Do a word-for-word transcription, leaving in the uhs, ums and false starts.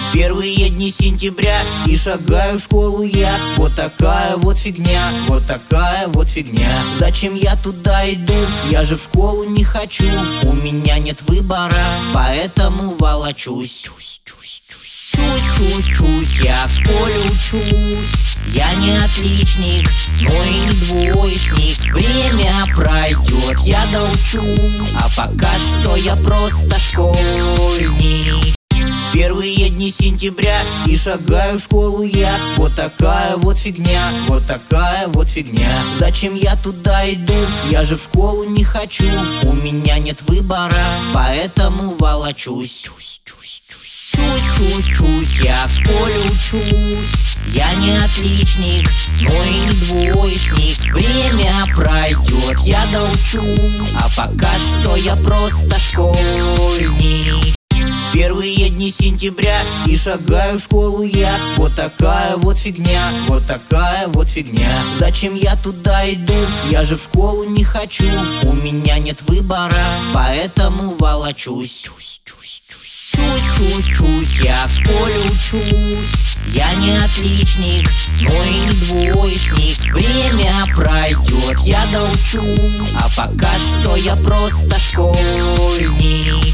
Первые дни сентября, и шагаю в школу я. Вот такая вот фигня, вот такая вот фигня. Зачем я туда иду? Я же в школу не хочу. У меня нет выбора, поэтому волочусь. Чусь, чусь, чусь, чусь, чусь, чусь. Я в школе учусь. Я не отличник, но и не двоечник. Время пройдет, я доучусь. А пока что я просто школьник. Первые дни сентября, и шагаю в школу я. Вот такая вот фигня, вот такая вот фигня. Зачем я туда иду? Я же в школу не хочу. У меня нет выбора, поэтому волочусь. Чусь, чусь, чусь, чусь, чусь, чусь. Я в школе учусь. Я не отличник, но и не двоечник. Время пройдет, я доучусь. А пока что я просто школьник. Первые дни сентября, и шагаю в школу я. Вот такая вот фигня, вот такая вот фигня. Зачем я туда иду? Я же в школу не хочу. У меня нет выбора, поэтому волочусь. Чусь, чусь, чусь, чусь, чусь, чусь. Я в школе учусь. Я не отличник, но и не двоечник. Время пройдет, я доучусь. А пока что я просто школьник.